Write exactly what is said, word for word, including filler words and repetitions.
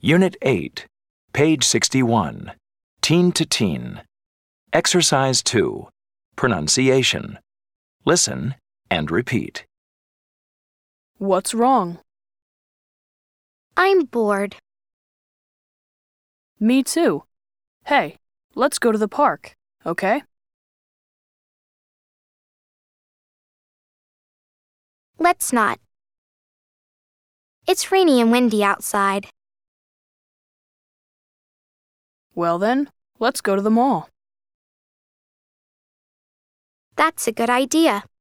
Unit eight, page sixty-one, Teen to Teen. Exercise two, Pronunciation. Listen and repeat. What's wrong? I'm bored. Me too. Hey, let's go to the park, okay? Let's not. It's rainy and windy outside. Well then, let's go to the mall. That's a good idea.